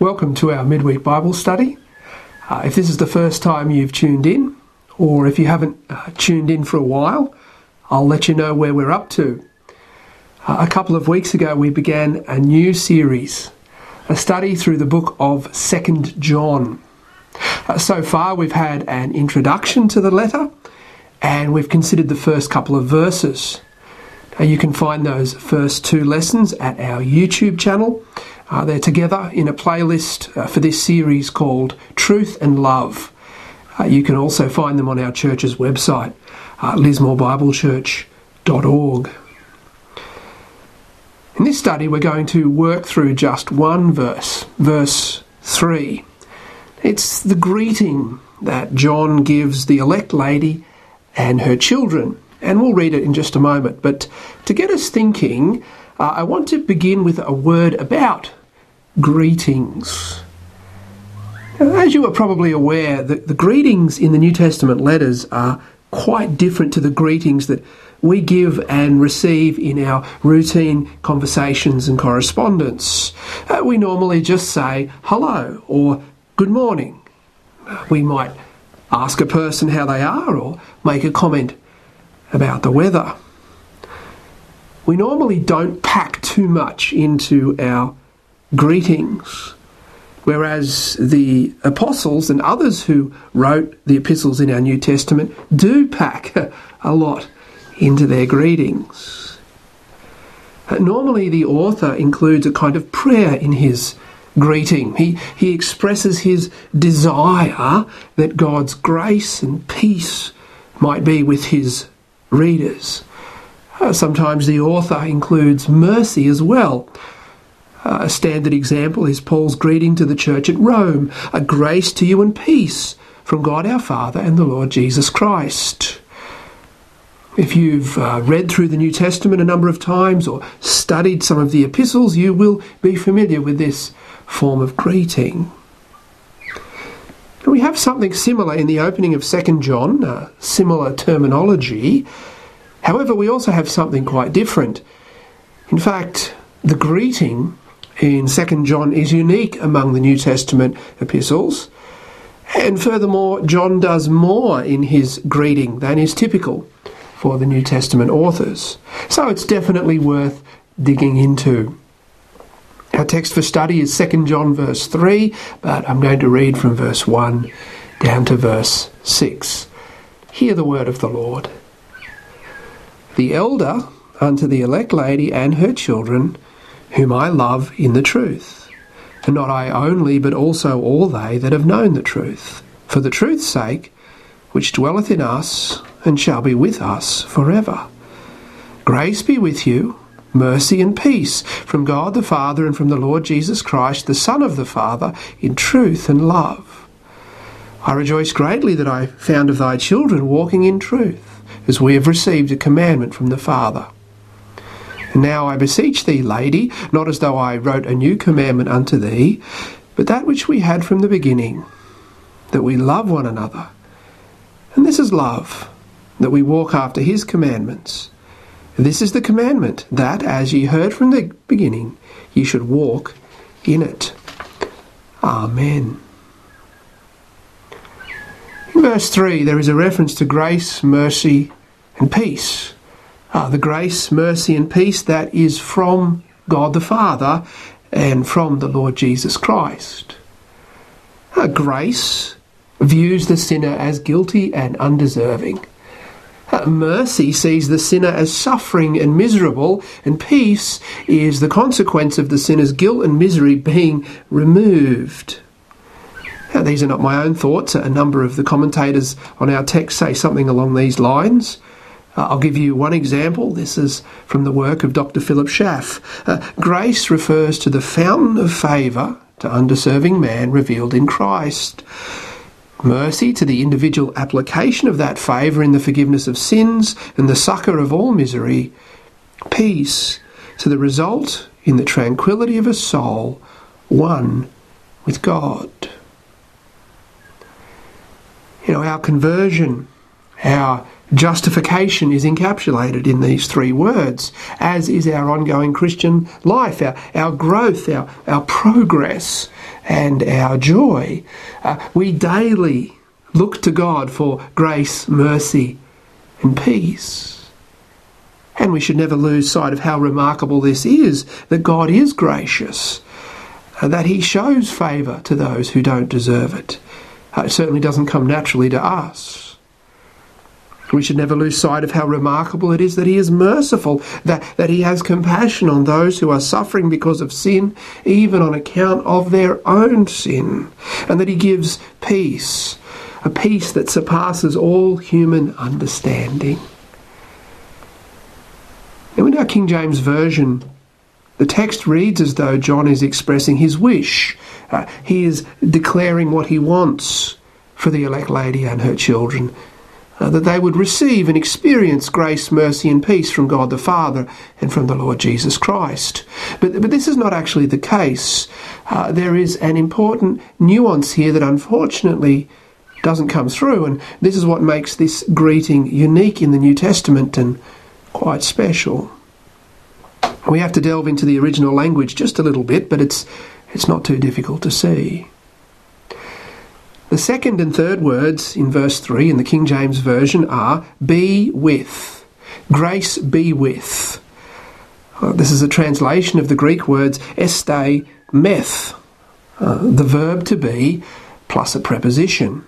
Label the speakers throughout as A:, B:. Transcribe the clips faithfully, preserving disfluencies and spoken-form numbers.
A: Welcome to our midweek Bible study. Uh, if this is the first time you've tuned in, or if you haven't uh, tuned in for a while, I'll let you know where we're up to. Uh, a couple of weeks ago we began a new series, a study through the book of Second John. Uh, so far we've had an introduction to the letter, and we've considered the first couple of verses. Uh, you can find those first two lessons at our YouTube channel. Uh, they're together in a playlist uh, for this series called Truth and Love. Uh, you can also find them on our church's website, uh, lismore bible church dot org. In this study we're going to work through just one verse, verse three. It's the greeting that John gives the elect lady and her children, and we'll read it in just a moment. But to get us thinking, uh, I want to begin with a word about greetings. As you are probably aware, the, the greetings in the New Testament letters are quite different to the greetings that we give and receive in our routine conversations and correspondence. Uh, we normally just say hello or good morning. We might ask a person how they are or make a comment about the weather. We normally don't pack too much into our greetings, whereas the apostles and others who wrote the epistles in our New Testament do pack a lot into their greetings. Normally the author includes a kind of prayer in his greeting. He, he expresses his desire that God's grace and peace might be with his readers. Uh, sometimes the author includes mercy as well. Uh, a standard example is Paul's greeting to the church at Rome, a grace to you and peace from God our Father and the Lord Jesus Christ. If you've uh, read through the New Testament a number of times or studied some of the epistles, you will be familiar with this form of greeting. And we have something similar in the opening of Second John, uh, similar terminology. However, we also have something quite different. In fact, the greeting in Second John is unique among the New Testament epistles. And furthermore, John does more in his greeting than is typical for the New Testament authors. So it's definitely worth digging into. Our text for study is Second John verse three, but I'm going to read from verse one down to verse six. Hear the word of the Lord. The elder unto the elect lady and her children, whom I love in the truth, and not I only, but also all they that have known the truth, for the truth's sake, which dwelleth in us, and shall be with us forever. Grace be with you, mercy and peace, from God the Father and from the Lord Jesus Christ, the Son of the Father, in truth and love. I rejoice greatly that I found of thy children walking in truth, as we have received a commandment from the Father. And now I beseech thee, lady, not as though I wrote a new commandment unto thee, but that which we had from the beginning, that we love one another. And this is love, that we walk after his commandments. This is the commandment, that, as ye heard from the beginning, ye should walk in it. Amen. In verse three, there is a reference to grace, mercy, and peace. Uh, the grace, mercy, and peace that is from God the Father and from the Lord Jesus Christ. Uh, grace views the sinner as guilty and undeserving. Uh, mercy sees the sinner as suffering and miserable, and peace is the consequence of the sinner's guilt and misery being removed. Now, these are not my own thoughts. A number of the commentators on our text say something along these lines. Uh, I'll give you one example. This is from the work of Doctor Philip Schaff. Uh, grace refers to the fountain of favour to undeserving man revealed in Christ. Mercy to the individual application of that favour in the forgiveness of sins and the succour of all misery. Peace to the result in the tranquillity of a soul, one with God. You know, our conversion, Our justification is encapsulated in these three words, as is our ongoing Christian life, our, our growth, our, our progress, and our joy. Uh, we daily look to God for grace, mercy, and peace. And we should never lose sight of how remarkable this is, that God is gracious, uh, that he shows favour to those who don't deserve it. Uh, it certainly doesn't come naturally to us. We should never lose sight of how remarkable it is that he is merciful, that, that he has compassion on those who are suffering because of sin, even on account of their own sin, and that he gives peace, a peace that surpasses all human understanding. Now, in our King James Version, the text reads as though John is expressing his wish. Uh, he is declaring what he wants for the elect lady and her children, uh, that they would receive and experience grace, mercy and peace from God the Father and from the Lord Jesus Christ. But, but this is not actually the case. Uh, there is an important nuance here that unfortunately doesn't come through, and this is what makes this greeting unique in the New Testament and quite special. We have to delve into the original language just a little bit, but it's it's not too difficult to see. The second and third words in verse three in the King James Version are be with. Grace be with. Uh, this is a translation of the Greek words este meth, uh, the verb to be plus a preposition.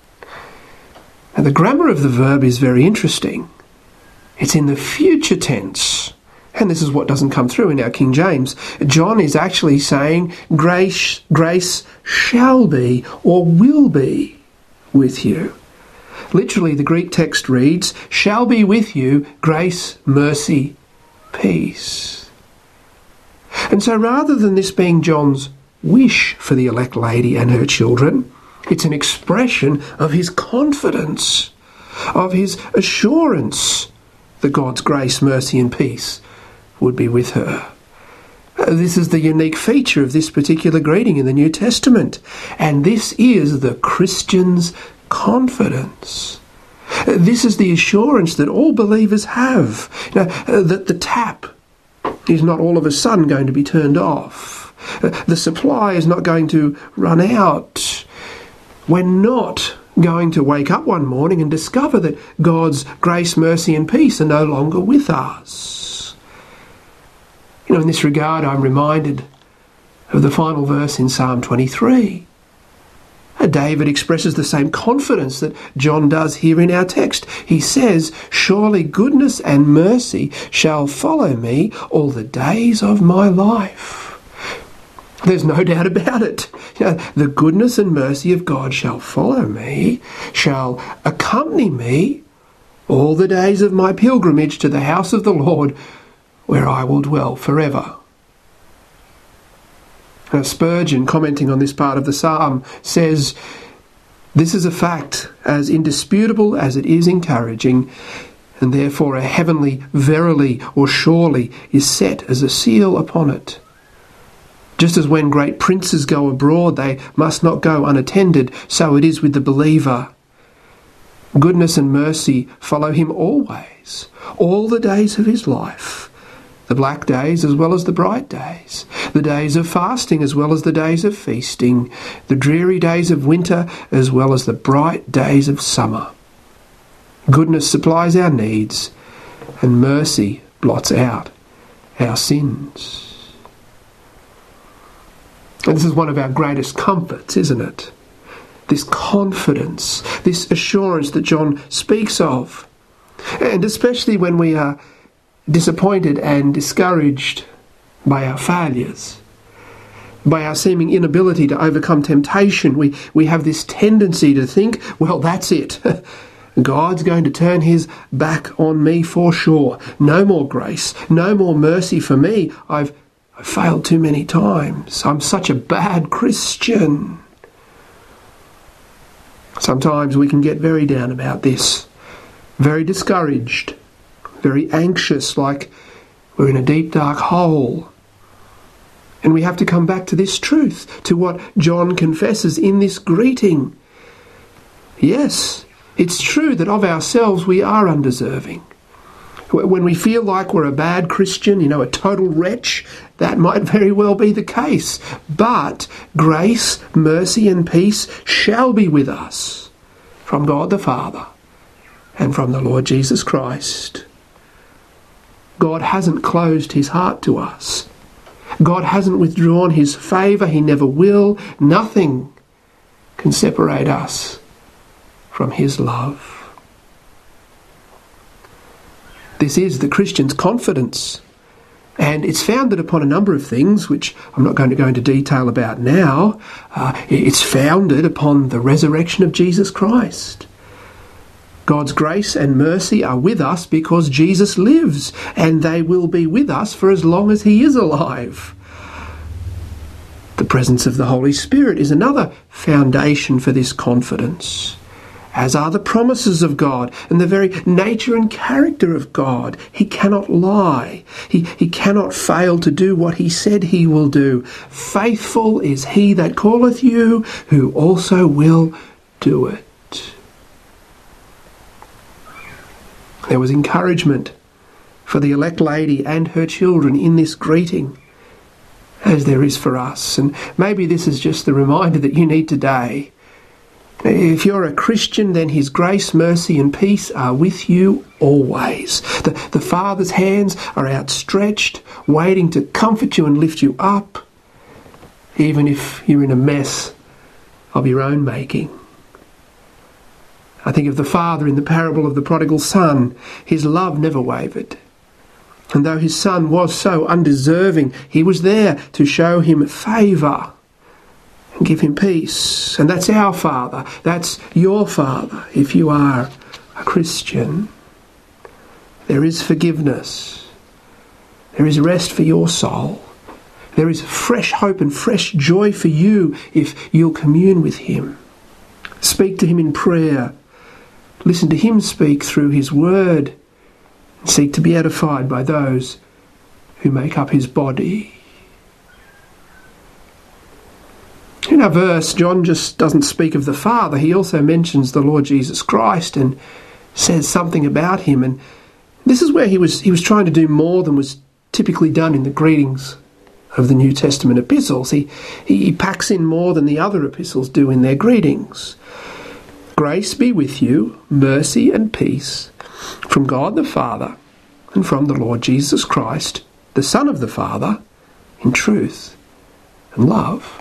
A: And the grammar of the verb is very interesting. It's in the future tense. And this is what doesn't come through in our King James. John is actually saying grace, grace shall be or will be with you. Literally, the Greek text reads, shall be with you grace, mercy, peace. And so rather than this being John's wish for the elect lady and her children, it's an expression of his confidence, of his assurance that God's grace, mercy and peace would be with her. This is the unique feature of this particular greeting in the New Testament, and this is the Christian's confidence. This is the assurance that all believers have, you know, that the tap is not all of a sudden going to be turned off. The supply is not going to run out. We're not going to wake up one morning and discover that God's grace, mercy and peace are no longer with us. You know, in this regard, I'm reminded of the final verse in Psalm twenty-three. David expresses the same confidence that John does here in our text. He says, surely goodness and mercy shall follow me all the days of my life. There's no doubt about it. You know, the goodness and mercy of God shall follow me, shall accompany me all the days of my pilgrimage to the house of the Lord, where I will dwell forever. Now, Spurgeon, commenting on this part of the psalm, says, this is a fact as indisputable as it is encouraging, and therefore a heavenly verily or surely is set as a seal upon it. Just as when great princes go abroad, they must not go unattended, so it is with the believer. Goodness and mercy follow him always, all the days of his life, the black days as well as the bright days, the days of fasting as well as the days of feasting, the dreary days of winter as well as the bright days of summer. Goodness supplies our needs, and mercy blots out our sins. And this is one of our greatest comforts, isn't it? This confidence, this assurance that John speaks of. And especially when we are disappointed and discouraged by our failures, by our seeming inability to overcome temptation, we, we have this tendency to think, well, that's it. God's going to turn his back on me for sure. No more grace, no more mercy for me. I've I failed too many times. I'm such a bad Christian. Sometimes we can get very down about this, very discouraged, very anxious, like we're in a deep, dark hole. And we have to come back to this truth, to what John confesses in this greeting. Yes, It's true that of ourselves we are undeserving. When we feel like we're a bad Christian, you know, a total wretch, that might very well be the case. But grace, mercy and peace shall be with us from God the Father and from the Lord Jesus Christ. God hasn't closed his heart to us. God hasn't withdrawn his favour. He never will. Nothing can separate us from his love. This is the Christian's confidence, and it's founded upon a number of things which I'm not going to go into detail about now. Uh, it's founded upon the resurrection of Jesus Christ. God's grace and mercy are with us because Jesus lives, and they will be with us for as long as he is alive. The presence of the Holy Spirit is another foundation for this confidence, as are the promises of God and the very nature and character of God. He cannot lie. He, he cannot fail to do what he said he will do. Faithful is he that calleth you, who also will do it. There was encouragement for the elect lady and her children in this greeting, as there is for us. And maybe this is just the reminder that you need today. If you're a Christian, then his grace, mercy and peace are with you always. The, the Father's hands are outstretched, waiting to comfort you and lift you up, even if you're in a mess of your own making. I think of the father in the parable of the prodigal son. His love never wavered. And though his son was so undeserving, he was there to show him favour and give him peace. And that's our Father. That's your Father, if you are a Christian. There is forgiveness. There is rest for your soul. There is fresh hope and fresh joy for you if you'll commune with him. Speak to him in prayer. Listen to him speak through his word. Seek to be edified by those who make up his body. In our verse, John just doesn't speak of the Father. He also mentions the Lord Jesus Christ and says something about him. And this is where he was he was trying to do more than was typically done in the greetings of the New Testament epistles. He, he packs in more than the other epistles do in their greetings. Grace be with you, mercy and peace, from God the Father and from the Lord Jesus Christ, the Son of the Father, in truth and love.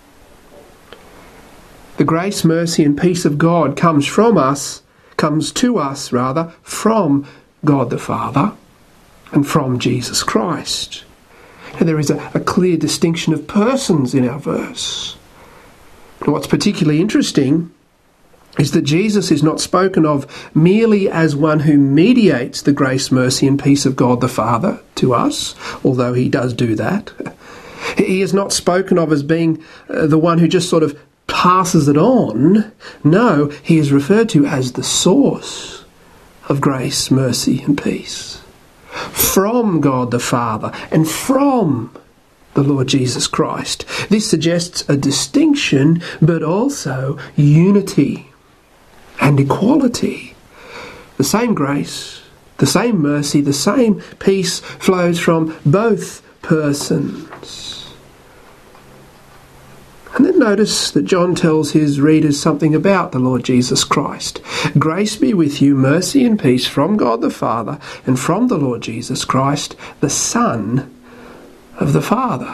A: The grace, mercy and peace of God comes from us, comes to us rather, from God the Father and from Jesus Christ. And there is a, a clear distinction of persons in our verse. And what's particularly interesting is that Jesus is not spoken of merely as one who mediates the grace, mercy and peace of God the Father to us, although he does do that. He is not spoken of as being uh, the one who just sort of passes it on. No, he is referred to as the source of grace, mercy and peace. From God the Father and from the Lord Jesus Christ. This suggests a distinction, but also unity and equality. The same grace, the same mercy, the same peace flows from both persons. And then notice that John tells his readers something about the Lord Jesus Christ. Grace be with you, mercy and peace from God the Father and from the Lord Jesus Christ, the Son of the Father.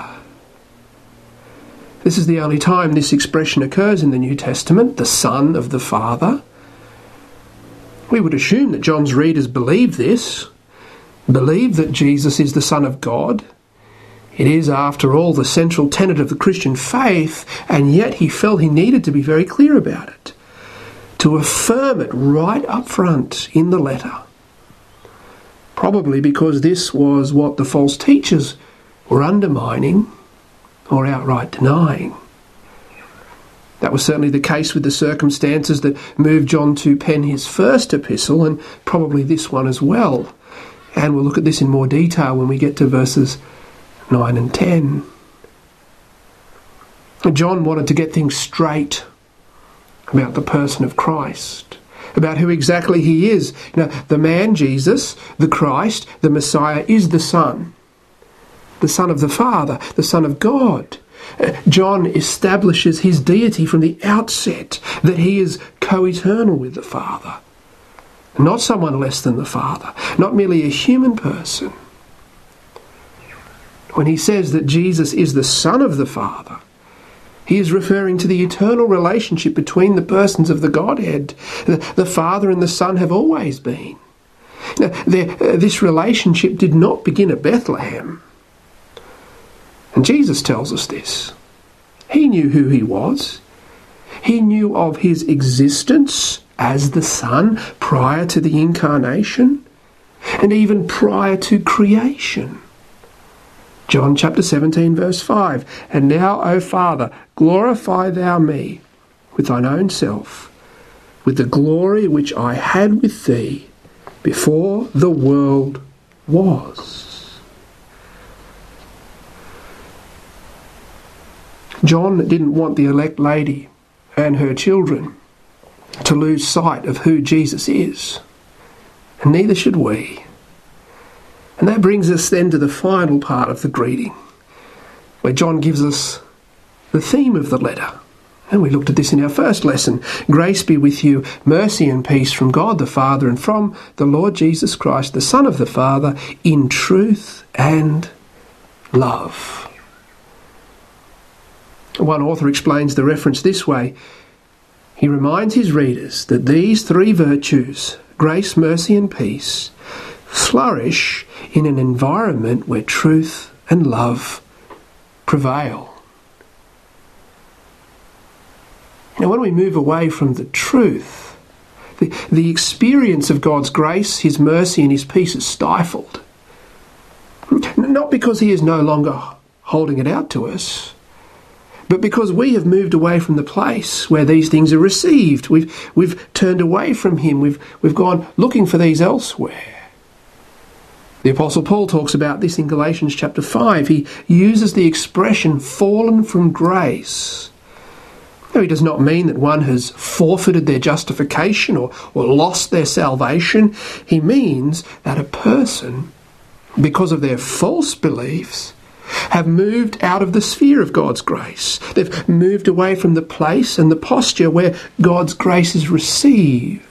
A: This is the only time this expression occurs in the New Testament, the Son of the Father. We would assume that John's readers believe this, believe that Jesus is the Son of God. It is, after all, the central tenet of the Christian faith, and yet he felt he needed to be very clear about it, to affirm it right up front in the letter. Probably because this was what the false teachers were undermining or outright denying. That was certainly the case with the circumstances that moved John to pen his first epistle, and probably this one as well. And we'll look at this in more detail when we get to verses nine and ten. John wanted to get things straight about the person of Christ. about who exactly he is. You know, the man Jesus, the Christ, the Messiah, is the Son. The Son of the Father, the Son of God. Uh, John establishes his deity from the outset, that he is co-eternal with the Father. Not someone less than the Father, not merely a human person. When he says that Jesus is the Son of the Father, he is referring to the eternal relationship between the persons of the Godhead. The, the Father and the Son have always been. Now, uh, this relationship did not begin at Bethlehem. And Jesus tells us this. He knew who he was. He knew of his existence as the Son prior to the incarnation and even prior to creation. John chapter seventeen verse five, "And now, O Father, glorify thou me with thine own self, with the glory which I had with thee before the world was." John didn't want the elect lady and her children to lose sight of who Jesus is, and neither should we. And that brings us then to the final part of the greeting, where John gives us the theme of the letter. And we looked at this in our first lesson. Grace be with you, mercy and peace from God the Father and from the Lord Jesus Christ, the Son of the Father, in truth and love. One author explains the reference this way. He reminds his readers that these three virtues, grace, mercy and peace, flourish in an environment where truth and love prevail. Now, when we move away from the truth, the, the experience of God's grace, his mercy and his peace is stifled. Not because he is no longer holding it out to us, but because we have moved away from the place where these things are received. We've, we've turned away from him. We've, we've gone looking for these elsewhere. The Apostle Paul talks about this in Galatians chapter five. He uses the expression fallen from grace. Now, he does not mean that one has forfeited their justification or, or lost their salvation. He means that a person, because of their false beliefs, have moved out of the sphere of God's grace. They've moved away from the place and the posture where God's grace is received.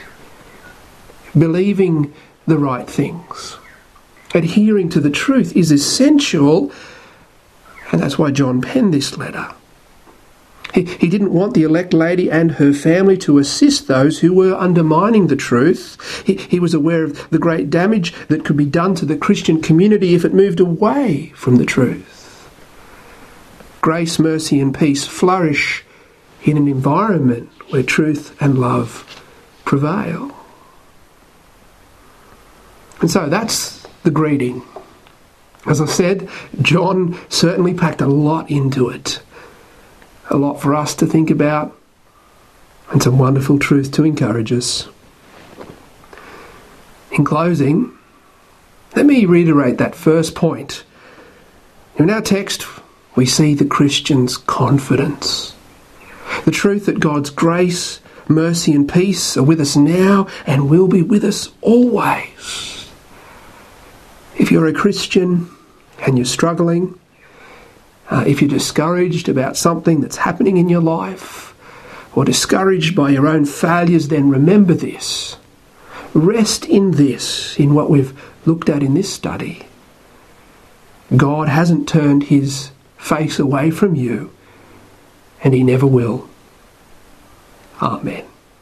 A: Believing the right things, adhering to the truth is essential, and that's why John penned this letter. He, he didn't want the elect lady and her family to assist those who were undermining the truth. He, he was aware of the great damage that could be done to the Christian community if it moved away from the truth. Grace, mercy and peace flourish in an environment where truth and love prevail. And so that's the greeting. As I said, John certainly packed a lot into it. A lot for us to think about, and some wonderful truth to encourage us. In closing, let me reiterate that first point. In our text, we see the Christian's confidence. The truth that God's grace, mercy and peace are with us now and will be with us always. If you're a Christian and you're struggling, Uh, if you're discouraged about something that's happening in your life, or discouraged by your own failures, then remember this. Rest in this, in what we've looked at in this study. God hasn't turned his face away from you, and he never will. Amen.